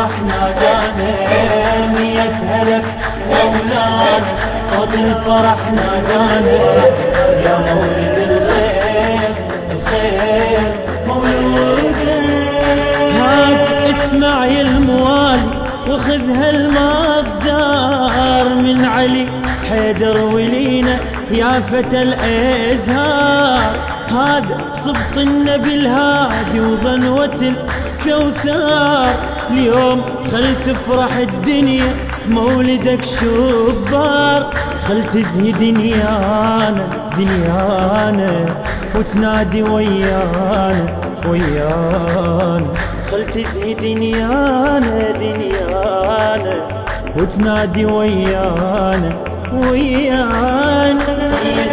الفرح نادانا مية هلك مولانا صوت الفرح نادانا يا مولد الخير الخير مولودك هاك اسمع يا الموالي وخذ هالمصدر من علي حيدر ولينا يا فتى الازهار هذا صبط النبي الهادي وغنوة الكوثر اليوم خل تفرح الدنيا مولدك شبار خل تزهي دنيانا دنيانا وتنادي ويانا ويانا خل تزهي دنيانا دنيانا وتنادي ويانا ويانا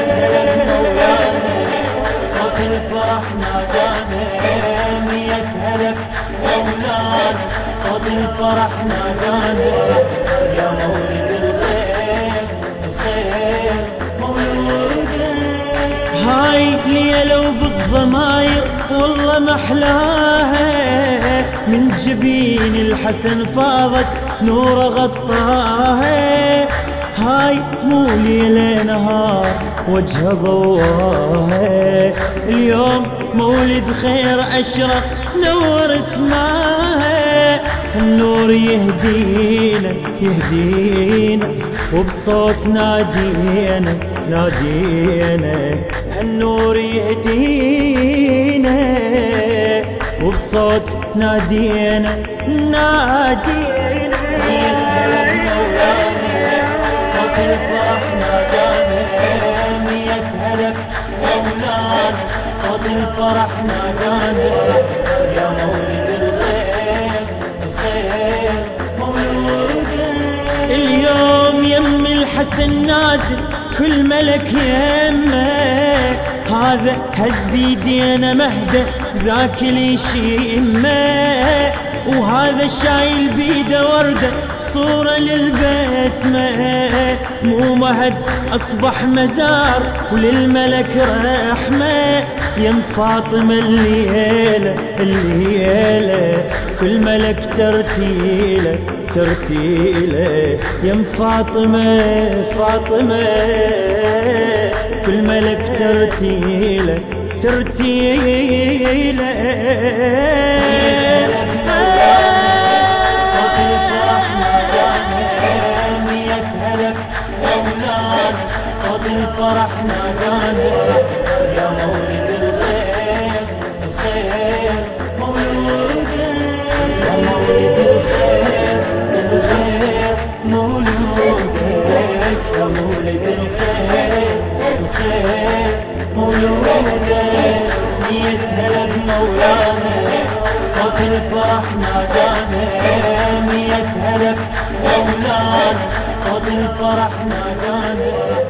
صوت الفرح نادانا مية هلك مولانا صوت الفرح نادانا يا مولد الخير الخير مولودك هاي ليلة وبالضماير والله محلاها من جبين الحسن فاضت نور غطاها هاي مو ليلة نهار وجه ضواها اليوم مولد خير أشرق نور اسماها النور يهدينا يهدينا وبصوت نادينا نادينا النور يهدينا وبصوت نادينا نادينا صوت الفرح نادانا مية هلك مولانا صوت الفرح نادانا يا مولد الخير الخير مولودك اليوم يم الحسن نازل كل ملك يمه هذا هز بيدينا مهده ذاك اللي يشمه وهذا شايل بيده ورده صورة للبسمة مو مهد أصبح مزار وللملك رحمة يم فاطمة الليلة الليلة كل ملك ترتيلة ترتيلة يم فاطمة فاطمة كل ملك ترتيلة ترتيلة صوت الفرح نادانا يا مولد الخير الخير مولودك يا مولد الخير الخير مولودك يا مولد الخير الخير مولودك مية هلك مولانا صوت الفرح نادانا مية هلك مولانا صوت الفرح نادانا